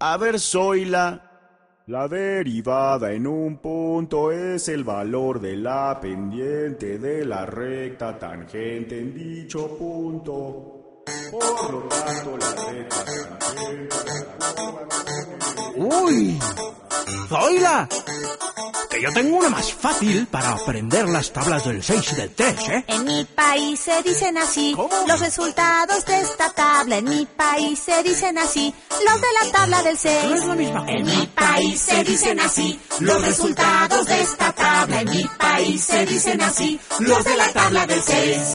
A ver, Zoila. La derivada en un punto es el valor de la pendiente de la recta tangente en dicho punto. Por lo tanto, la recta tangente... ¡Uy! ¡Zoila! Que yo tengo una más fácil para aprender las tablas del 6 y del 3, ¿eh? En mi país se dicen así. ¿Cómo? Los resultados de esta tabla. En mi país se dicen así. Los de la tabla del 6. No es la misma cosa. En mi país se dicen así. Los resultados de esta tabla. En mi país se dicen así. Los de la tabla del 6.